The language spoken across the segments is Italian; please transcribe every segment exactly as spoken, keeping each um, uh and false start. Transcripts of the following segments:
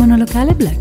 Monolocale Black.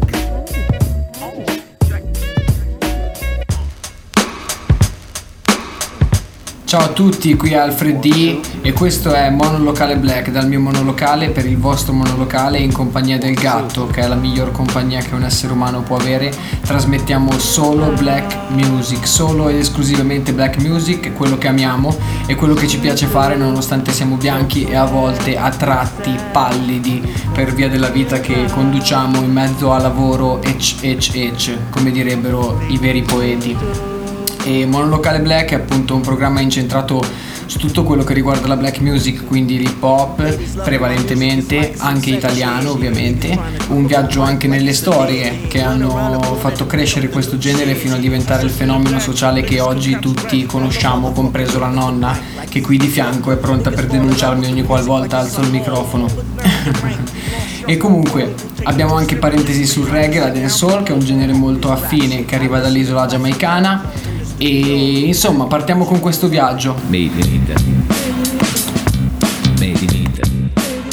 Ciao a tutti, qui è Alfred D e questo è Monolocale Black, dal mio monolocale per il vostro monolocale in compagnia del gatto, che è la miglior compagnia che un essere umano può avere. Trasmettiamo solo black music, solo ed esclusivamente black music, quello che amiamo e quello che ci piace fare nonostante siamo bianchi e a volte a tratti pallidi per via della vita che conduciamo in mezzo a lavoro ec ec ec, come direbbero i veri poeti. E Monolocale Black è appunto un programma incentrato su tutto quello che riguarda la black music, quindi l'hip hop prevalentemente, anche italiano ovviamente, un viaggio anche nelle storie che hanno fatto crescere questo genere fino a diventare il fenomeno sociale che oggi tutti conosciamo, compreso la nonna che qui di fianco è pronta per denunciarmi ogni qualvolta alzo il microfono. E comunque abbiamo anche parentesi sul reggae, la dancehall, che è un genere molto affine che arriva dall'isola giamaicana. E insomma partiamo con questo viaggio. Made in Italy. Made in Italy.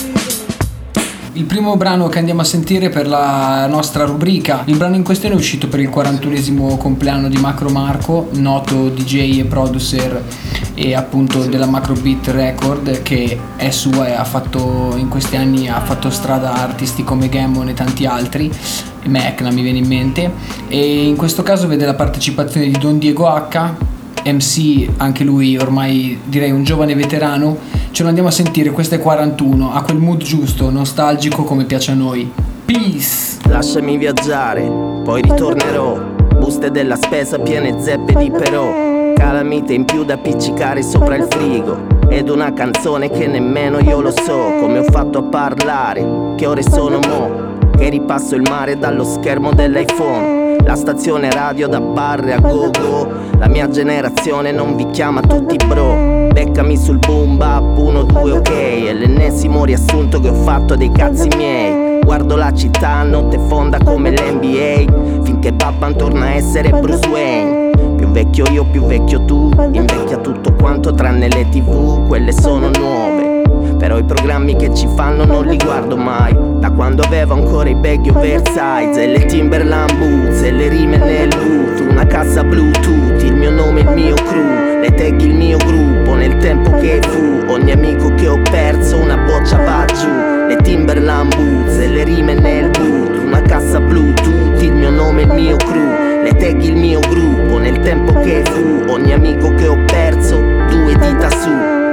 Il primo brano che andiamo a sentire per la nostra rubrica, il brano in questione è uscito per il quarantunesimo compleanno di Macro Marco, noto D J e producer e appunto della Macro Beat Record, che è sua e ha fatto in questi anni ha fatto strada a artisti come Gammon e tanti altri. Mecna mi viene in mente, e in questo caso vede la partecipazione di Don Diego H, M C, anche lui ormai direi un giovane veterano. Ce lo andiamo a sentire, questo è quarantuno, ha quel mood giusto, nostalgico come piace a noi. Peace! Lasciami viaggiare, poi ritornerò, buste della spesa piene zeppe di però, calamite in più da appiccicare sopra il frigo, ed una canzone che nemmeno io lo so come ho fatto a parlare, che ore sono mo', che ripasso il mare dallo schermo dell'iPhone, la stazione radio da barre a go-go. La mia generazione non vi chiama tutti bro, beccami sul boom bap uno due ok, è l'ennesimo riassunto che ho fatto dei cazzi miei. Guardo la città a notte fonda come l'N B A, finché Batman torna a essere Bruce Wayne. Più vecchio io, più vecchio tu, invecchia tutto quanto tranne le tv, quelle sono nuove. Però i programmi che ci fanno non li guardo mai, da quando avevo ancora i baggy oversize e le Timberland boots e le rime nel boot, una cassa Bluetooth, il mio nome, il mio crew, le tag, il mio gruppo, nel tempo che fu, ogni amico che ho perso una boccia va giù, le Timberland boots e le rime nel boot, una cassa Bluetooth, il mio nome, il mio crew, le tag, il mio gruppo, nel tempo che fu, ogni amico che ho perso, due dita su.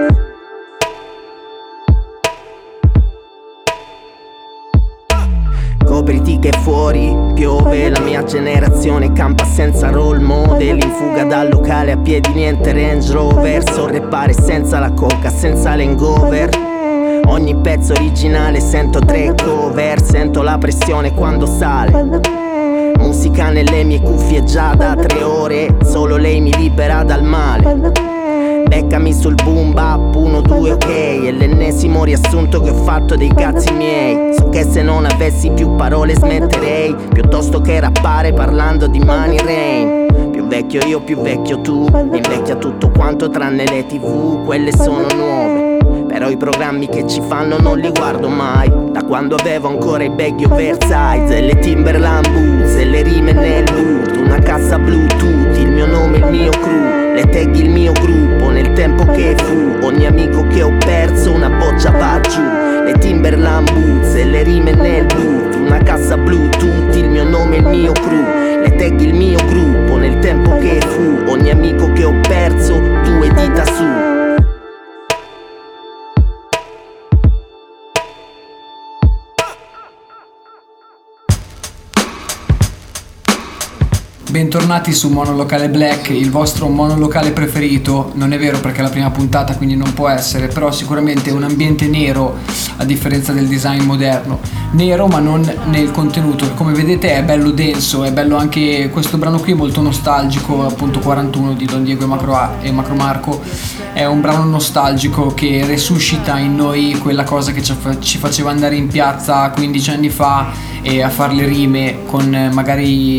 Copriti che fuori piove, la mia generazione campa senza role model, in fuga dal locale a piedi niente Range Rover, so rappare senza la coca, senza l'hangover. Ogni pezzo originale sento tre cover, sento la pressione quando sale. Musica nelle mie cuffie già da tre ore, solo lei mi libera dal male. Beccami sul boom bap uno due ok, è l'ennesimo riassunto che ho fatto dei cazzi miei. So che se non avessi più parole smetterei, piuttosto che rappare parlando di Money Rain. Più vecchio io, più vecchio tu, invecchia tutto quanto tranne le tv, quelle sono nuove. Però i programmi che ci fanno non li guardo mai, da quando avevo ancora i baggy oversize e le Timberland boots e le rime nel boot, una cassa Bluetooth, il mio nome, il mio crew, le tag, il mio gruppo, nel tempo che fu, ogni amico che ho perso una boccia va giù, le Timberland boots e le rime nel boot, una cassa Bluetooth, il mio nome, il mio crew, le tag, il mio gruppo, nel tempo che fu, ogni amico che ho perso, due dita su. Bentornati su Monolocale Black, il vostro monolocale preferito. Non è vero perché è la prima puntata, quindi non può essere, però sicuramente un ambiente nero a differenza del design moderno. Nero ma non nel contenuto, che come vedete è bello denso, è bello anche questo brano qui, molto nostalgico, appunto quarantuno di Don Diego e Macro, A- e Macro Marco. È un brano nostalgico che resuscita in noi quella cosa che ci faceva andare in piazza quindici anni fa e a fare le rime con magari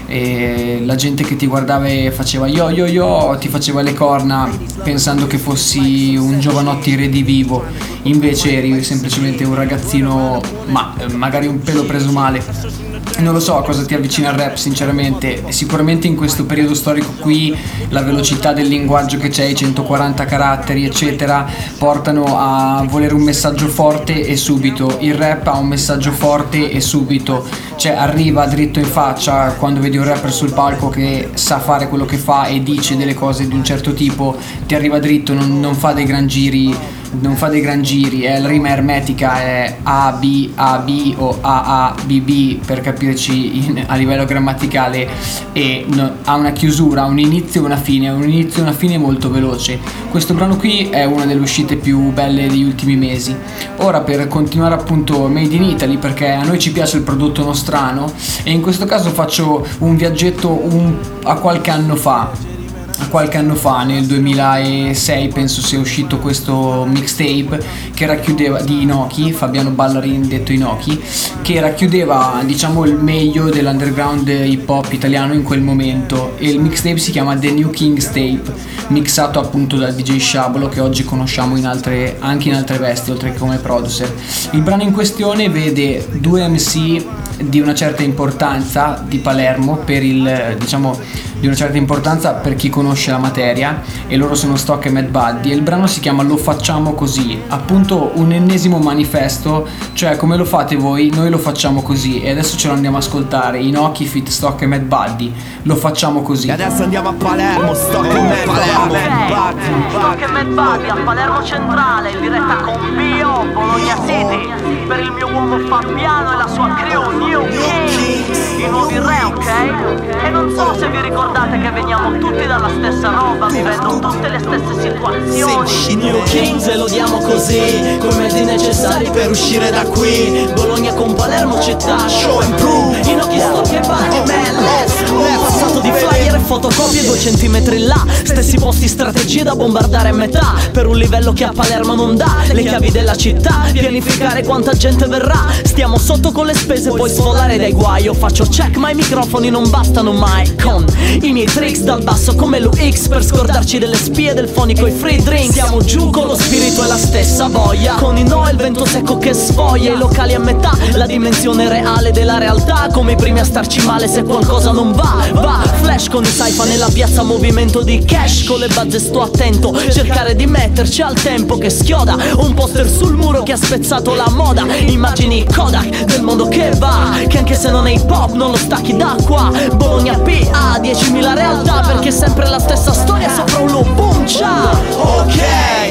e la gente che ti guardava e faceva yo yo yo, ti faceva le corna pensando che fossi un giovanotti redivivo, invece eri semplicemente un ragazzino, ma magari un pelo preso male. Non lo so a cosa ti avvicina al rap sinceramente. Sicuramente in questo periodo storico qui la velocità del linguaggio che c'è, i centoquaranta caratteri eccetera, portano a volere un messaggio forte e subito. Il rap ha un messaggio forte e subito, cioè arriva dritto in faccia. Quando vedi un rapper sul palco che sa fare quello che fa e dice delle cose di un certo tipo, ti arriva dritto, non, non fa dei gran giri, non fa dei gran giri, eh, la rima ermetica è A B A B o A A B B per capirci in, a livello grammaticale, e no, ha una chiusura, un inizio e una fine, un inizio e una fine molto veloce. Questo brano qui è una delle uscite più belle degli ultimi mesi. Ora, per continuare appunto Made in Italy, perché a noi ci piace il prodotto nostrano, e in questo caso faccio un viaggetto un, a qualche anno fa. Qualche anno fa, nel duemilasei penso sia uscito questo mixtape che racchiudeva, di Inoki, Fabiano Ballarin detto Inoki, che racchiudeva diciamo il meglio dell'underground hip hop italiano in quel momento, e il mixtape si chiama The New King's Tape, mixato appunto dal D J Shabolo, che oggi conosciamo in altre, anche in altre vesti oltre che come producer. Il brano in questione vede due M C di una certa importanza di Palermo, per il diciamo di una certa importanza per chi conosce la materia, e loro sono Stock e Mad Buddy, e il brano si chiama Lo facciamo così, appunto un ennesimo manifesto, cioè come lo fate voi, noi lo facciamo così, e adesso ce lo andiamo a ascoltare. Inoki feat Stock e Mad Buddy, Lo facciamo così. E adesso andiamo a Palermo, Stock e Mad Buddy, Stock e Mad Buddy a Palermo Centrale, in diretta con Bio, Bologna City, per il mio uomo Fabiano e la sua crew New Kings, i nuovi re, ok? E non so se vi ricordate che veniamo tutti dalla stessa roba, vivendo tutte le stesse situazioni. New Kings e lo diamo così, coi mezzi necessari per uscire da qui. Bologna con Palermo città, show and prove. Inoki, Stock e Buddy, man, let's go. Passato di flyer e fotocopie due centimetri là, stessi posti, strategie da bombardare a metà, per un livello che a Palermo non dà. Le chiavi della città, pianificare quanta gente verrà. Stiamo sotto con le spese, poi sfolare dai guai. Io faccio check ma i microfoni non bastano mai, con i miei tricks dal basso come l'U X, per scordarci delle spie del fonico e free drink. Siamo giù con lo spirito e la stessa voglia, con i no e il vento secco che sfoglia. I locali a metà, la dimensione reale della realtà, come i primi a starci male se qualcosa non va. Va, flash con i saifa nella piazza, movimento di cash, con le bazze sto attento, cercare di metterci al tempo che schioda. Un poster sul muro che ha spezzato la moda, immagini Kodak del mondo che va, che anche se non è hip hop non lo stacchi da qua. Bologna P A, diecimila realtà, perché è sempre la stessa storia sopra un loop buncia. Ok,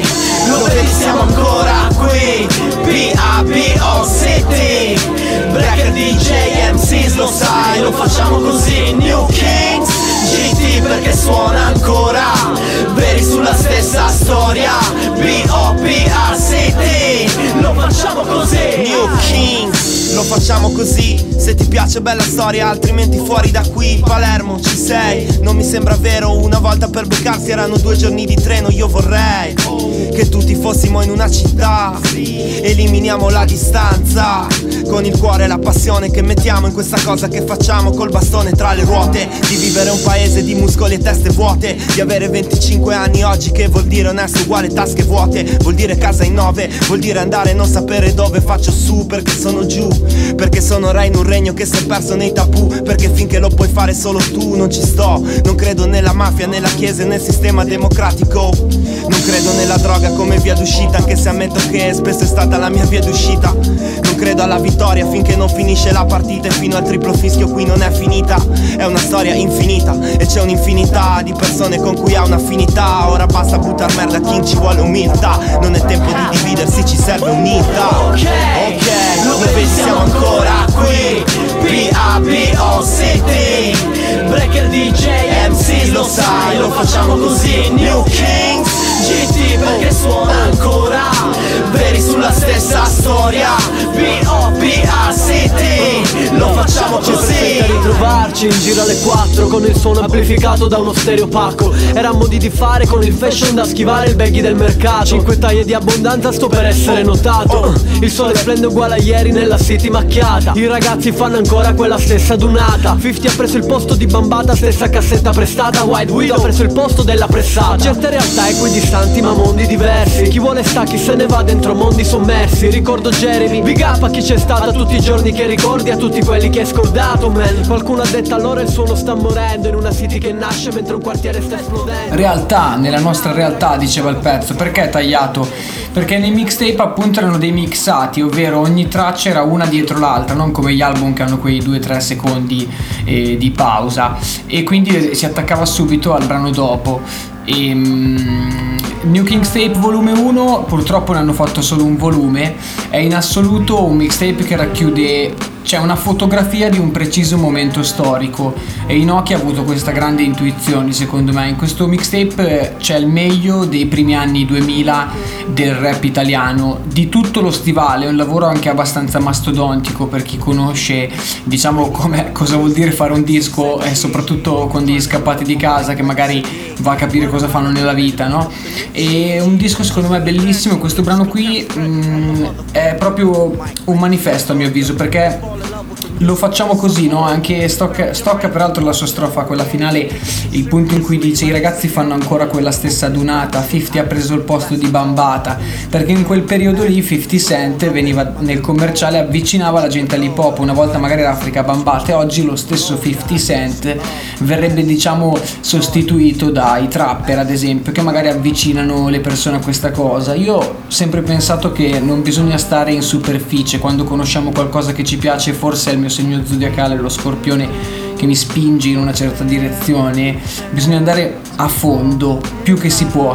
lo vedi siamo ancora qui, P A B O City, Breaker D J M Cs lo sai, lo facciamo così. New Kings G T perché suona ancora, veri sulla stessa storia, B O P A City, lo facciamo così. New Kings, lo facciamo così. Se ti piace bella storia, altrimenti fuori da qui. Palermo ci sei, non mi sembra vero. Una volta per beccarsi erano due giorni di treno. Io vorrei che tutti fossimo in una città, eliminiamo la distanza, con il cuore e la passione che mettiamo in questa cosa che facciamo col bastone tra le ruote. Di vivere un paese di muscoli e teste vuote, di avere venticinque anni oggi, che vuol dire onesto uguale tasche vuote. Vuol dire casa in nove, vuol dire andare e non sapere dove. Faccio su perché sono giù, perché sono re in un regno che si è perso nei tabù, perché finché lo puoi fare solo tu non ci sto. Non credo nella mafia, nella chiesa e nel sistema democratico. Non credo nella droga come via d'uscita, anche se ammetto che spesso è stata la mia via d'uscita. Non credo alla vittoria finché non finisce la partita, e fino al triplo fischio qui non è finita. È una storia infinita e c'è un'infinità di persone con cui ha un'affinità. Ora basta buttar merda, King, ci vuole umiltà. Non è tempo di dividersi, ci serve unità. Ok, ok, lo vedi siamo ancora qui, P A B O City, Breaker D J M C lo sai, lo facciamo così. New Kings G T perché suona ancora, veri sulla stessa storia, B O P A City, lo facciamo così. Ritrovarci in giro alle quattro con il suono amplificato da uno stereo opaco. Era modi di fare con il fashion da schivare il baggy del mercato. Cinque taglie di abbondanza sto per essere notato. Il sole splende uguale a ieri nella city macchiata. I ragazzi fanno ancora quella stessa dunata. cinquanta ha preso il posto di Bambata, stessa cassetta prestata. White Widow ha preso il posto della pressata. Certe realtà equidistanti ma mondi diversi. Chi vuole sta, chi se ne va dentro mondi sommersi. Ricordo Jeremy, big up a chi c'è stato tutti i giorni che ricordi, a tutti quelli che hai scordato, man. Qualcuno ha detto allora il suono sta morendo in una city che nasce mentre un quartiere sta esplodendo. Realtà, nella nostra realtà, diceva il pezzo. Perché è tagliato? Perché nei mixtape appunto erano dei mixati, ovvero ogni traccia era una dietro l'altra, non come gli album che hanno quei due tre secondi eh, di pausa, e quindi si attaccava subito al brano dopo. E, um, New King's Tape volume uno purtroppo ne hanno fatto solo un volume. È in assoluto un mixtape che racchiude, c'è una fotografia di un preciso momento storico, e Inoki ha avuto questa grande intuizione secondo me. In questo mixtape c'è il meglio dei primi anni duemila del rap italiano, di tutto lo stivale. È un lavoro anche abbastanza mastodontico per chi conosce, diciamo, come, cosa vuol dire fare un disco, e soprattutto con degli scappati di casa che magari va a capire cosa fanno nella vita, no? E un disco secondo me bellissimo. Questo brano qui mh, è proprio un manifesto a mio avviso, perché lo facciamo così, no? Anche stocca, stocca peraltro la sua strofa, quella finale, il punto in cui dice i ragazzi fanno ancora quella stessa dunata, cinquanta ha preso il posto di Bambata, perché in quel periodo lì cinquanta Cent veniva nel commerciale, avvicinava la gente all'hip hop. Una volta magari era Africa Bambata, e oggi lo stesso cinquanta Cent verrebbe, diciamo, sostituito dai trapper ad esempio, che magari avvicinano le persone a questa cosa. Io ho sempre pensato che non bisogna stare in superficie quando conosciamo qualcosa che ci piace. Forse è il mio segno zodiacale, lo Scorpione, che mi spinge in una certa direzione. Bisogna andare a fondo più che si può.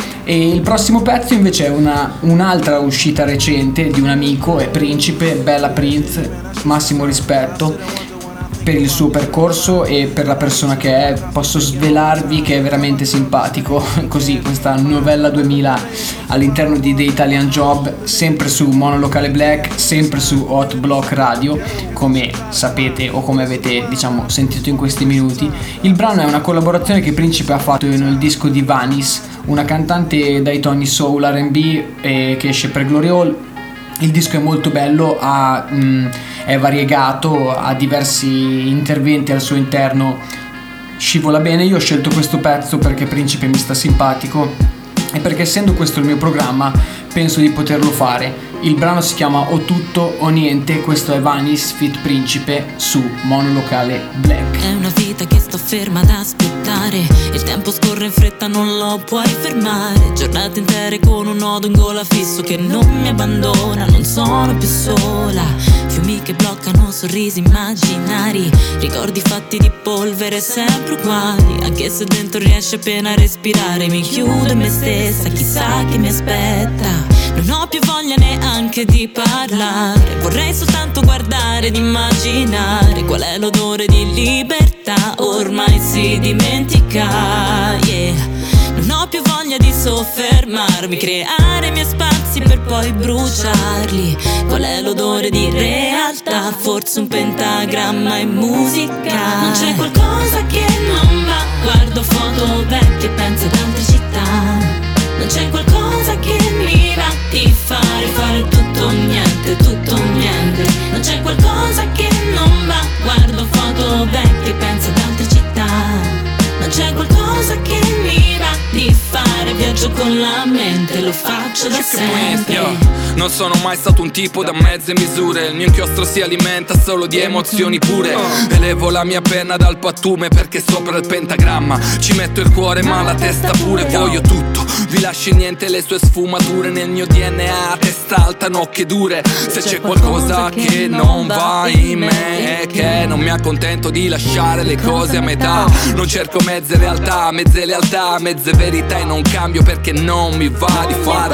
E il prossimo pezzo invece è una, un'altra uscita recente di un amico, è Principe, Bella Prince, massimo rispetto per il suo percorso e per la persona che è. Posso svelarvi che è veramente simpatico. Così, questa novella duemila all'interno di The Italian Job, sempre su Monolocale Black, sempre su Hot Block Radio, come sapete o come avete, diciamo, sentito in questi minuti. Il brano è una collaborazione che Principe ha fatto nel disco di Vanis, una cantante dai toni soul R and B, eh, che esce per Glory Hall. Il disco è molto bello, ha, mh, è variegato, ha diversi interventi al suo interno, scivola bene. Io ho scelto questo pezzo perché Principe mi sta simpatico e perché, essendo questo il mio programma, penso di poterlo fare. Il brano si chiama O Tutto o Niente, questo è Vanis feat Principe su Monolocale Black. È una vita che sto ferma ad aspettare, il tempo scorre in fretta, non lo puoi fermare. Giornate intere con un nodo in gola fisso che non mi abbandona, non sono più sola. Fiumi che bloccano sorrisi immaginari, ricordi fatti di polvere sempre uguali. Anche se dentro riesce appena a respirare, mi chiudo in me stessa, chissà che mi aspetta. Non ho più voglia neanche di parlare, vorrei soltanto guardare ed immaginare qual è l'odore di libertà, ormai si dimentica, yeah. Non ho più voglia di soffermarmi, creare i miei spazi per poi bruciarli. Qual è l'odore di realtà? Forse un pentagramma in musica. Non c'è qualcosa che non va, guardo foto vecchie e penso ad altre città. Non c'è qualcosa che mi va di fare, fare tutto o niente, tutto o niente. Non c'è qualcosa che non va, guardo foto vecchie e penso ad altre città. Non c'è qualcosa che mi va di fare, viaggio con la mente, lo faccio da sempre. Non sono mai stato un tipo da mezze misure, il mio inchiostro si alimenta solo di emozioni pure. Elevo la mia penna dal pattume perché sopra il pentagramma ci metto il cuore ma la testa pure. Voglio tutto, vi lascio niente le sue sfumature, nel mio D N A testa alta, nocche dure. Se c'è qualcosa che non va in me è che non mi accontento di lasciare le cose a metà. Non cerco mezze realtà, mezze lealtà, mezze verità, e non cambio perché non mi va di farlo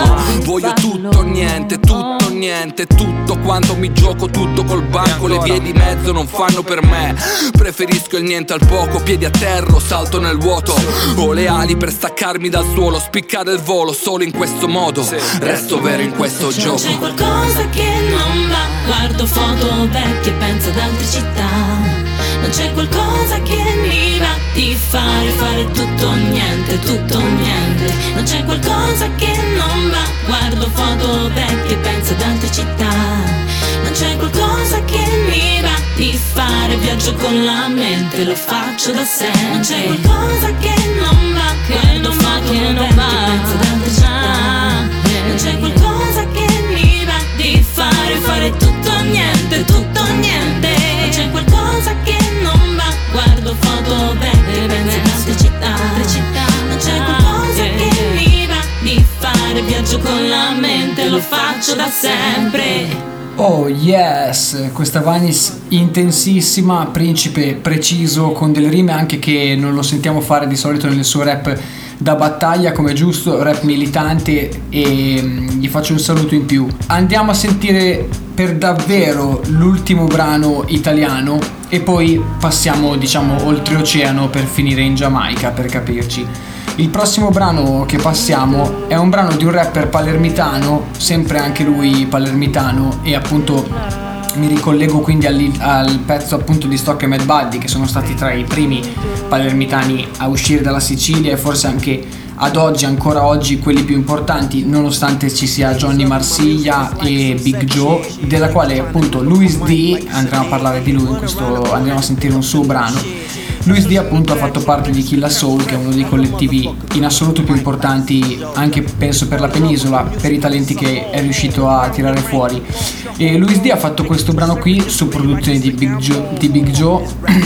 Voglio tutto o niente, tutto o niente, tutto quanto mi gioco, tutto col banco. Le vie di mezzo non fanno per me. Preferisco il niente al poco, piedi a terra, salto nel vuoto. Ho le ali per staccarmi dal suolo, spiccare il volo solo in questo modo. Resto vero in questo gioco. C'è qualcosa che non va, guardo foto vecchie e penso ad altre città. Non c'è qualcosa che mi va di fare, fare tutto o niente, tutto o niente. Non c'è qualcosa che non va, guardo foto vecchie e penso ad altre città. Non c'è qualcosa che mi va di fare, viaggio con la mente, lo faccio da sempre. Non c'è qualcosa che non va, guardo foto vecchie e penso ad altre città. Non c'è qualcosa che mi va di fare, fare tutto o niente, tutto o niente. Non c'è qualcosa che non va, guardo foto vecchie, penso ad altre città, altre città. Non c'è qualcosa che mi va di fare, viaggio con la mente, lo faccio da sempre. Oh yes, questa Vanis intensissima, principe preciso, con delle rime anche che non lo sentiamo fare di solito nel suo rap da battaglia, come giusto, rap militante, e gli faccio un saluto in più. Andiamo a sentire per davvero l'ultimo brano italiano e poi passiamo, diciamo, oltreoceano per finire in Giamaica, per capirci. Il prossimo brano che passiamo è un brano di un rapper palermitano, sempre anche lui palermitano, e appunto mi ricollego quindi al, al pezzo appunto di Stock e Mad Buddy, che sono stati tra i primi palermitani a uscire dalla Sicilia e forse anche ad oggi, ancora oggi, quelli più importanti, nonostante ci sia Johnny Marsiglia e Big Joe, della quale appunto Luis D, andremo a parlare di lui in questo, andremo a sentire un suo brano. Luis D appunto ha fatto parte di Killa Soul, che è uno dei collettivi in assoluto più importanti anche penso per la penisola, per i talenti che è riuscito a tirare fuori. E Luis D ha fatto questo brano qui su produzione di Big Joe, di Big Joe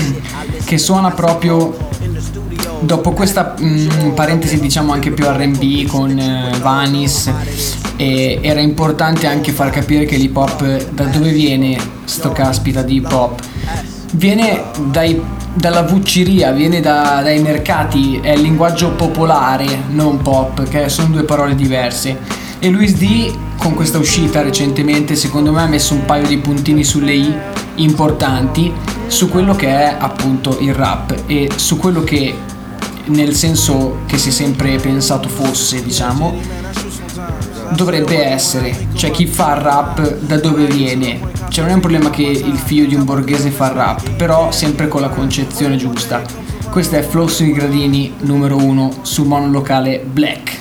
che suona proprio dopo questa mh, parentesi diciamo anche più R and B con uh, Vanis. E era importante anche far capire che l'hip hop, da dove viene sto caspita di hip hop? Viene dai, dalla vucciria, viene da, dai mercati, è il linguaggio popolare, non pop, che sono due parole diverse. E Luis D con questa uscita recentemente secondo me ha messo un paio di puntini sulle i importanti su quello che è appunto il rap e su quello che nel senso che si è sempre pensato fosse, diciamo, dovrebbe essere. Cioè chi fa il rap da dove viene? Cioè non è un problema che il figlio di un borghese fa il rap, però sempre con la concezione giusta. Questa è Flow sui gradini numero uno su Monolocale Black.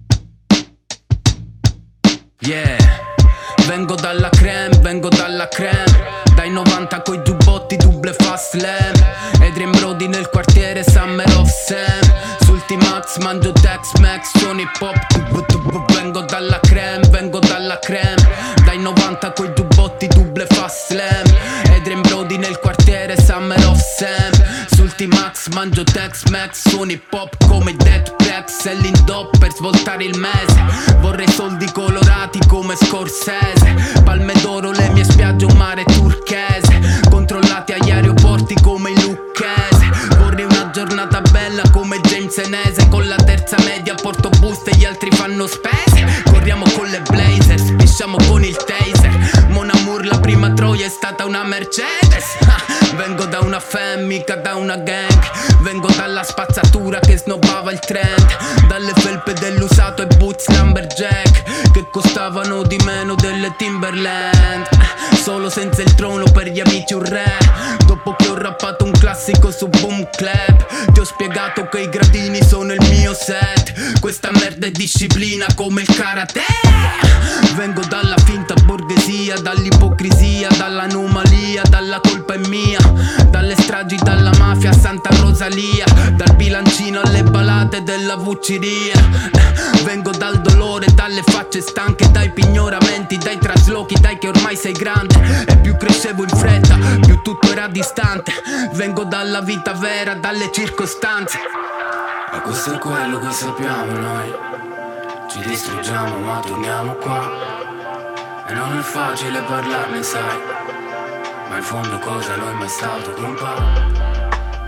Yeah, vengo dalla creme, vengo dalla creme. Dai novanta coi giubbotti, double fast lane. Adrian Brody nel quartiere, Summer of Sam. Sultimax, mangio Tex-Mex, sono hip hop. Vengo dalla creme, vengo dalla creme. Dai novanta coi giubbotti, double fast lane. Adrian Brody nel quartiere, Summer of Sam. Sultimax, mangio Tex-Mex, sono hip hop come Dead Prex. Selling dope per svoltare il mese. Vorrei soldi colorati come Scorsese. Palme d'oro, le mie spiagge, un mare turchese. Controllati agli aeroporti come i lucchese. Vorrei una giornata bella come James Enese. Con la terza media porto buste e gli altri fanno spese. Corriamo con le blazers, pisciamo con il taser. Mon Amour, la prima troia è stata una Mercedes. Vengo da una fam, mica da una gang. Vengo dalla spazzatura che snobbava il trend. Dalle felpe dell'usato e boots lumberjack che costavano di meno delle Timberland. Solo senza il trono per gli amici un re. Dopo che ho rappato un classico su Boom Clap. Ti ho spiegato che i gradini sono il mio set. Questa merda è disciplina come il karate. Vengo dalla finta borghesia, dall'ipocrisia, dall'anomalia, dalla colpa è mia. Dalle stragi, dalla mafia a Santa Rosalia. Dal bilancino alle balate della vucciria. Vengo dal dolore, dalle facce stanche, dai pignoramenti, dai traslochi, dai che ormai sei grande. E più crescevo in fretta, più tutto era distante. Vengo dalla vita vera, dalle circostanze. Ma questo è quello che sappiamo noi. Ci distruggiamo ma torniamo qua. E non è facile parlarne, sai. Ma in fondo cosa non è mai stato compà.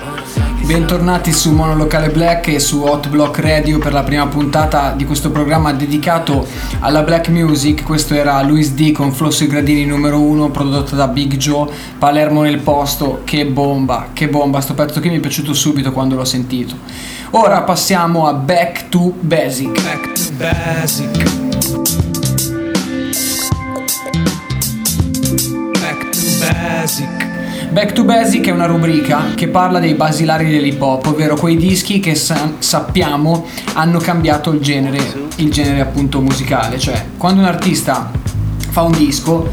Bentornati su Monolocale Black e su Hot Block Radio per la prima puntata di questo programma dedicato alla black music. Questo era Luis D con Flow sui gradini numero uno, prodotto da Big Joe, Palermo nel posto. Che bomba, che bomba, sto pezzo che mi è piaciuto subito quando l'ho sentito. Ora passiamo a Back to Basic. Back to Basic. Back to Basic. Back to Basic è una rubrica che parla dei basilari dell'hip hop, ovvero quei dischi che sa- sappiamo hanno cambiato il genere, il genere appunto musicale, cioè quando un artista fa un disco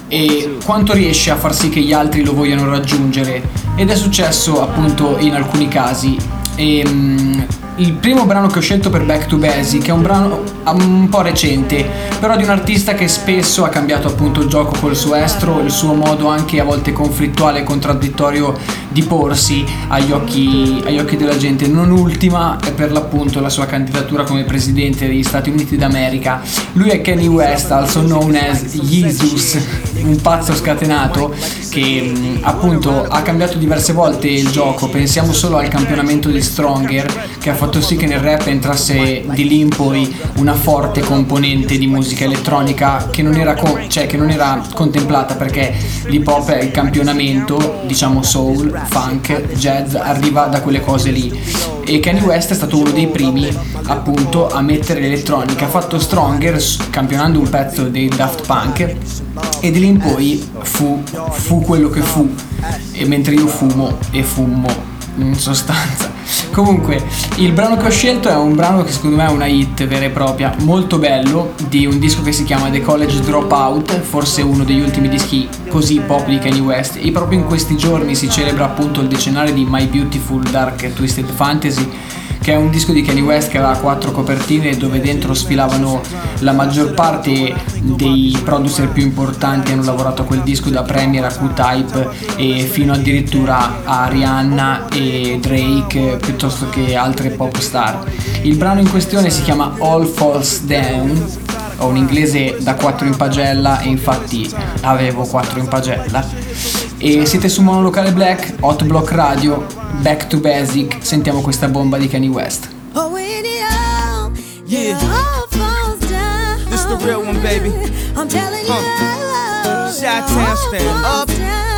e quanto riesce a far sì che gli altri lo vogliano raggiungere, ed è successo appunto in alcuni casi. E, um, il primo brano che ho scelto per Back to Basic è un brano un po' recente, però di un artista che spesso ha cambiato appunto il gioco col suo estro, il suo modo anche a volte conflittuale e contraddittorio di porsi agli occhi, agli occhi della gente. Non ultima è per l'appunto la sua candidatura come presidente degli Stati Uniti d'America. Lui è Kanye West, also known as Jesus, un pazzo scatenato che appunto ha cambiato diverse volte il gioco. Pensiamo solo al campionamento di Stronger, che ha fatto sì che nel rap entrasse di lì in poi una forte componente di musica elettronica che non era, co- cioè, che non era contemplata, perché l'hip hop è il campionamento, diciamo soul, funk, jazz, arriva da quelle cose lì, e Kanye West è stato uno dei primi appunto a mettere l'elettronica. Ha fatto Stronger campionando un pezzo dei Daft Punk e di lì in poi fu, fu quello che fu, e mentre io fumo e fumo in sostanza. Comunque il brano che ho scelto è un brano che secondo me è una hit vera e propria, molto bello, di un disco che si chiama The College Dropout, forse uno degli ultimi dischi così pop di Kanye West, e proprio in questi giorni si celebra appunto il decennale di My Beautiful Dark Twisted Fantasy, che è un disco di Kanye West che aveva quattro copertine dove dentro sfilavano la maggior parte dei producer più importanti. Hanno lavorato a quel disco, da Premier a Q-Type e fino addirittura a Rihanna e Drake, piuttosto che altre pop star. Il brano in questione si chiama All Falls Down, ho un inglese da quattro in pagella e infatti avevo quattro in pagella. E siete su Monolocale Black, Hot Block Radio, Back to Basic. Sentiamo questa bomba di Kanye West. Oh, yeah, this the real one, baby. I'm telling you, uh, Chi-Town stand up.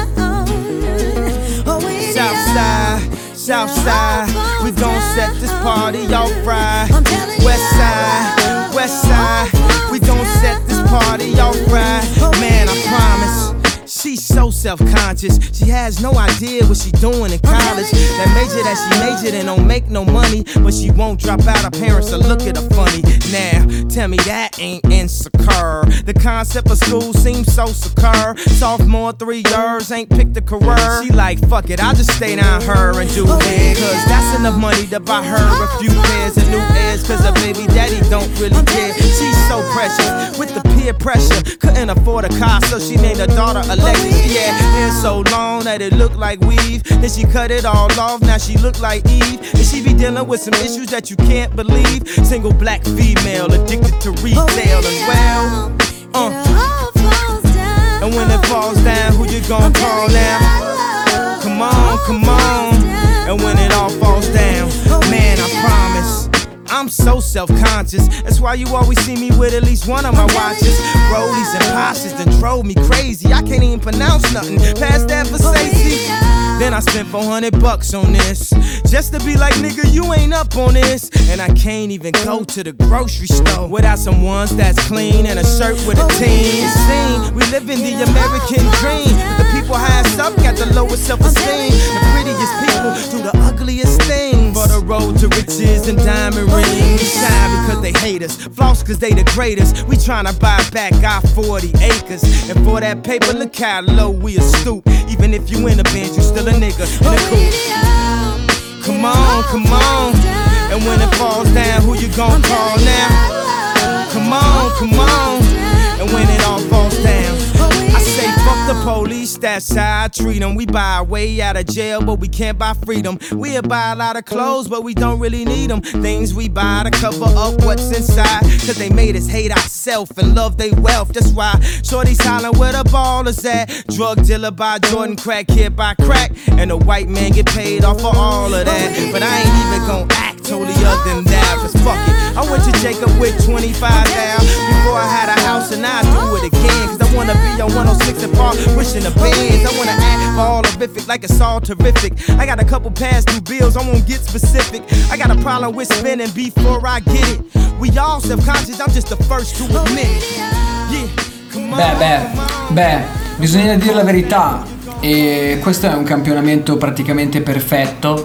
Southside, Southside, we gon' set this party off right. Westside, Westside, we gon' set this party off right. Man, I promise. She's so self-conscious, she has no idea what she doing in college. That major that she majored in don't make no money, but she won't drop out, her parents will look at her funny. Now, tell me that ain't insecure. The concept of school seems so secure. Sophomore, three years, ain't picked a career. She like, fuck it, I'll just stay down her and do it, cause that's enough money to buy her a few pairs of new ears, cause her baby daddy don't really care. She's so precious, with the peer pressure, couldn't afford a car, so she named her daughter Alexis. She had hair so long that it looked like weave. Then she cut it all off, now she look like Eve. And she be dealing with some issues that you can't believe. Single black female, addicted to retail as well. uh. And when it falls down, who you gon' call now? Come on, come on. And when it all falls down, man, I promise I'm so self-conscious. That's why you always see me with at least one of my watches. Rollies and Porsches done drove me crazy. I can't even pronounce nothing past that for safety. Then I spent four hundred bucks on this, just to be like, nigga, you ain't up on this. And I can't even go to the grocery store without some ones that's clean and a shirt with a team. Scene, we live in the American dream, but the people highest up got the lowest self-esteem. The prettiest people do the ugliest things. For the road to riches and diamond rings. Shine because they hate us, floss cause they the greatest. We tryna buy back our forty acres, and for that paper, look how low we a stoop. Even if you in a Benz, you still a nigga in a coupe. Come on, come on. And when it falls down, who you gon' call now? Come on, come on. And when it all falls down, I say fuck the police, that's how I treat them. We buy our way out of jail, but we can't buy freedom. We'll buy a lot of clothes, but we don't really need them. Things we buy to cover up what's inside, cause they made us hate ourselves and love they wealth. That's why shorty's hollering where the ballers at. Drug dealer buy Jordan, crack kid buy crack, and the white man get paid off for all of that. But I ain't even gon' act totally other than that, cause fuck it, I went to Jacob with twenty-five thousand before I had a house, and I do it again. Cause I wanna be on one oh six and Park, wishing the bands. I wanna act all horrific, like it's all terrific. I got a couple past due bills, I won't get specific. I got a problem with spending before I get it. We all self-conscious, I'm just the first to admit it. Yeah, come on. Beh, beh, beh, bisogna dire la verità. E questo è un campionamento praticamente perfetto,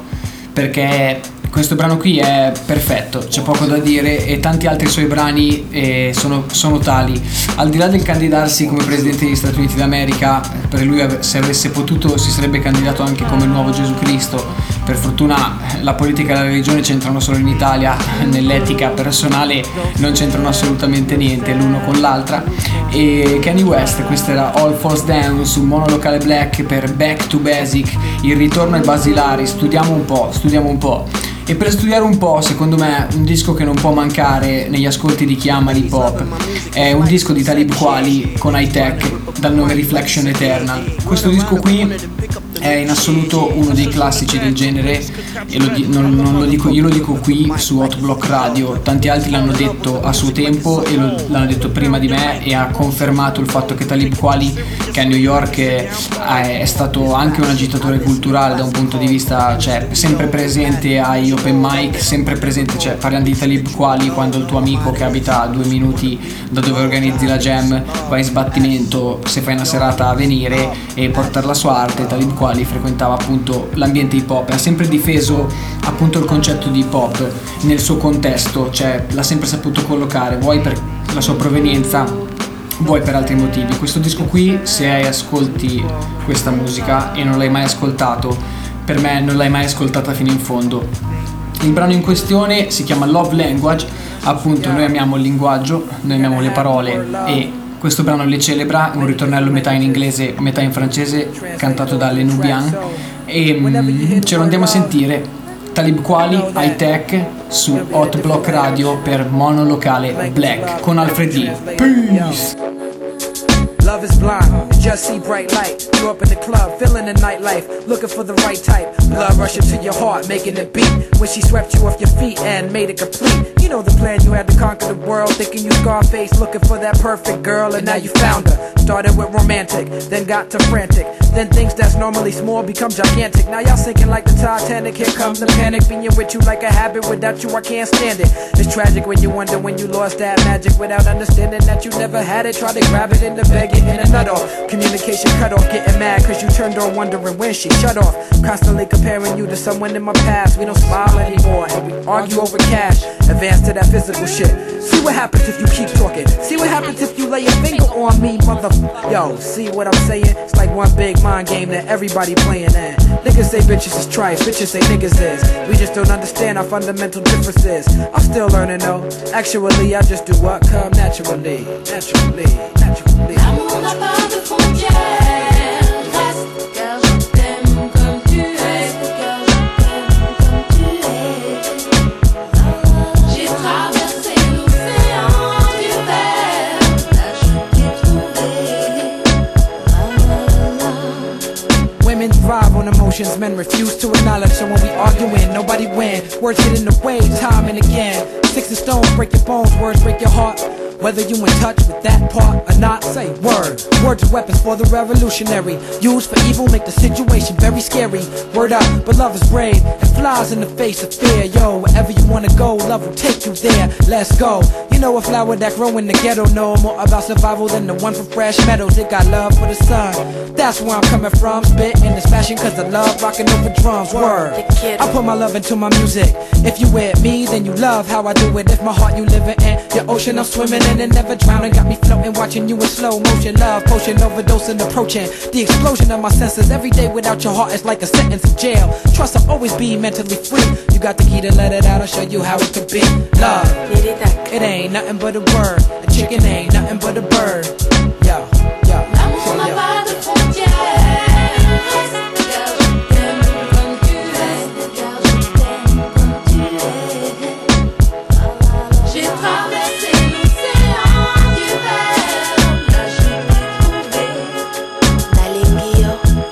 perché questo brano qui è perfetto, c'è poco da dire, e tanti altri suoi brani eh, sono, sono tali. Al di là del candidarsi come presidente degli Stati Uniti d'America, per lui se avesse potuto si sarebbe candidato anche come il nuovo Gesù Cristo. Per fortuna la politica e la religione c'entrano solo in Italia, nell'etica personale non c'entrano assolutamente niente l'uno con l'altra. E Kanye West, questo era All Falls Down su Monolocale Black per Back to Basic, il ritorno ai basilari. Studiamo un po', studiamo un po'. E per studiare un po', secondo me, un disco che non può mancare negli ascolti di chi ama l'hip hop è un disco di Talib Kweli con High Tech dal nome Reflection Eternal. Questo disco qui è in assoluto uno dei classici del genere, e lo di- non, non lo dico io, lo dico qui su Hot Block Radio. Tanti altri l'hanno detto a suo tempo e lo, l'hanno detto prima di me, e ha confermato il fatto che Talib Kweli, che a New York è, è stato anche un agitatore culturale da un punto di vista, cioè sempre presente ai open mic, sempre presente, cioè parliamo di Talib Kweli quando il tuo amico che abita a due minuti da dove organizzi la jam va in sbattimento, se fai una serata a venire e portare la sua arte. Talib Kweli frequentava appunto l'ambiente hip hop, ha sempre difeso appunto il concetto di hip hop nel suo contesto, cioè l'ha sempre saputo collocare, vuoi per la sua provenienza, vuoi per altri motivi. Questo disco qui, se hai ascolti questa musica e non l'hai mai ascoltato, per me non l'hai mai ascoltata fino in fondo. Il brano in questione si chiama Love Language, appunto noi amiamo il linguaggio, noi amiamo le parole, e questo brano le celebra, un ritornello metà in inglese, metà in francese, cantato da Le Nubian, e mm, ce lo andiamo a sentire. Talib Kweli, High Tech su Hot Block Radio per Monolocale Black con Alfred D. Peace! Love is blind, you just see bright light. You up in the club, feeling the nightlife, looking for the right type. Blood rushing to your heart, making it beat. When she swept you off your feet and made it complete. You know the plan, you had to conquer the world. Thinking you Scarface, looking for that perfect girl. And now you found her. Started with romantic, then got to frantic. Then things that's normally small become gigantic. Now y'all sinking like the Titanic. Here comes the panic, being with you like a habit. Without you I can't stand it. It's tragic when you wonder when you lost that magic. Without understanding that you never had it. Try to grab it in the bag, it in a nut off. Communication cut off, getting mad cause you turned on wondering when she shut off. Constantly comparing you to someone in my past. We don't smile anymore and we argue over cash. Advance to that physical shit. See what happens if you keep talking. See what happens if you lay your finger on me, mother. Yo, see what I'm saying? It's like one big mind game that everybody playing in. Niggas say bitches is trife, bitches say niggas is. We just don't understand our fundamental differences. I'm still learning though. Actually, I just do what come naturally. Naturally, naturally. L'amour n'a pas de frontières. Reste car je t'aime comme tu es. Car je t'aime comme tu es. J'ai traversé l'océan du verre. Là je t'ai trouvé. Women thrive on emotions, men refuse to acknowledge. So when we arguing, nobody win. Words get in the way, time and again. Sticks and stones break your bones, words break your heart. Whether you in touch with that part or not, say word. Words are weapons for the revolutionary. Used for evil, make the situation very scary. Word up, but love is brave and flies in the face of fear. Yo, wherever you wanna go, love will take you there. Let's go. You know a flower that grow in the ghetto know more about survival than the one from Fresh Meadows. It got love for the sun. That's where I'm coming from. Spitting and smashing cause I love rocking over drums. Word. I put my love into my music. If you with me, then you love how I do it. If my heart you living in your ocean, I'm swimming in and never drowning. Got me floating, watching you in slow motion. Love potion, overdosing, approaching the explosion of my senses. Every day without your heart is like a sentence in jail. Trust I'll always be mentally free. You got the key to let it out, I'll show you how it could be. Love, it ain't nothing but a word. A chicken ain't nothing but a bird. Yo, yo. to n'a ya. pas de frontières. Car je t'aime comme tu es. Car je t'aime comme tu es. J'ai traversé l'océan du verbe. Là je t'ai trouvé. Nalingio.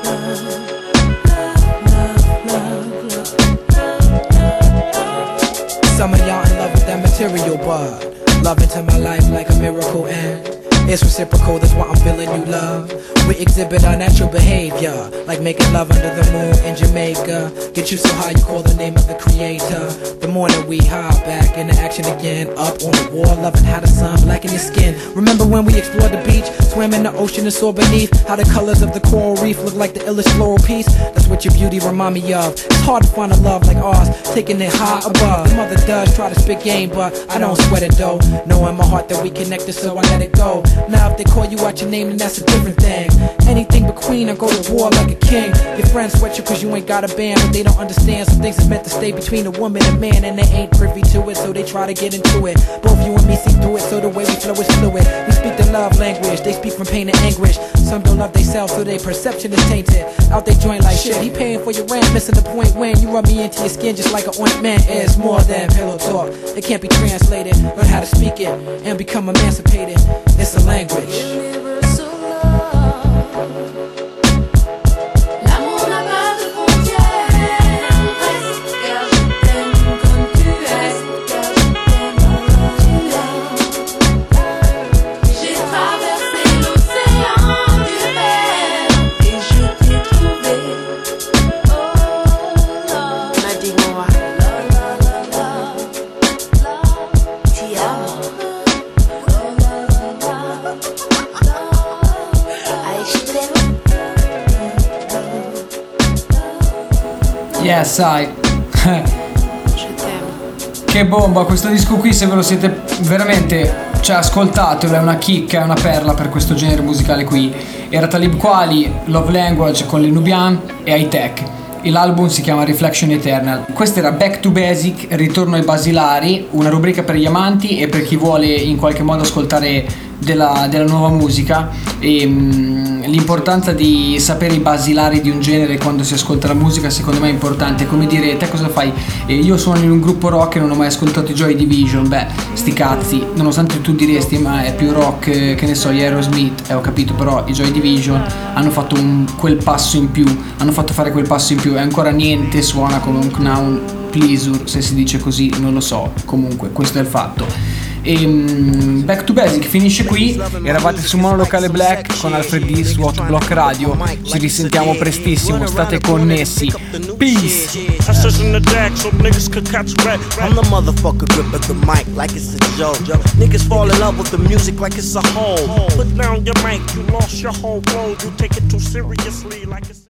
Some of y'all in love with that material, but love into my life like a miracle, and it's reciprocal, that's why I'm feeling you love. We exhibit our natural behavior, like making love under the moon in Jamaica. Get you so high you call the name of the creator. The morning we hop back into action again, up on the wall, loving how the sun blacken your skin. Remember when we explored the beach, swam in the ocean and saw beneath how the colors of the coral reef look like the illest floral piece? That's what your beauty remind me of. It's hard to find a love like ours, taking it high above. The mother does try to spit game, but I don't sweat it though. Know in my heart that we connected, so I let it go. Now if they call you out your name, then that's a different thing. Anything but queen, I go to war like a king. Your friends sweat you cause you ain't got a band, but they don't understand some things is meant to stay between a woman and man, and they ain't privy to it, so they try to get into it. Both you and me see through it, so the way we flow is fluid. We speak the love language, they speak from pain and anguish. Some don't love themselves, so their perception is tainted. Out they joint like shit, he paying for your rent, missing the point when you rub me into your skin just like an ointment. It's more than pillow talk, it can't be translated. Learn how to speak it and become emancipated. It's a language. L'amour n'a pas de frontières. Car je t'aime comme tu es. Car je t'aime comme tu es. J'ai traversé l'océan du verbe et je t'ai trouvé. Oh là, Nadimoa, la la la la, ti amo. Yes, sai. Che bomba, questo disco qui, se ve lo siete veramente, cioè, ascoltatelo, è una chicca, è una perla per questo genere musicale qui. Era Talib Kweli, Love Language con le Nubian e High Tech. E l'album si chiama Reflection Eternal. Questo era Back to Basic, ritorno ai basilari, una rubrica per gli amanti e per chi vuole in qualche modo ascoltare della, della nuova musica. E mh, l'importanza di sapere i basilari di un genere quando si ascolta la musica secondo me è importante. Come dire, te cosa fai? Eh, io sono in un gruppo rock e non ho mai ascoltato i Joy Division. Beh, sti cazzi, nonostante tu diresti ma è più rock, eh, che ne so, gli Aerosmith, eh, ho capito, però i Joy Division hanno fatto un, quel passo in più, hanno fatto fare quel passo in più e ancora niente suona come un Known Pleasure, se si dice così, non lo so, comunque questo è il fatto. E um, Back to Basic finisce qui. Eravate su Monolocale Black con Alfred D su Hot Block Radio. Ci risentiamo prestissimo, state connessi. Peace. I'm the motherfucker grip at the mic like it's a joke. Niggas fall in love with the music like it's a hole. Put down your mic, you lost your whole road. You take it too seriously like it's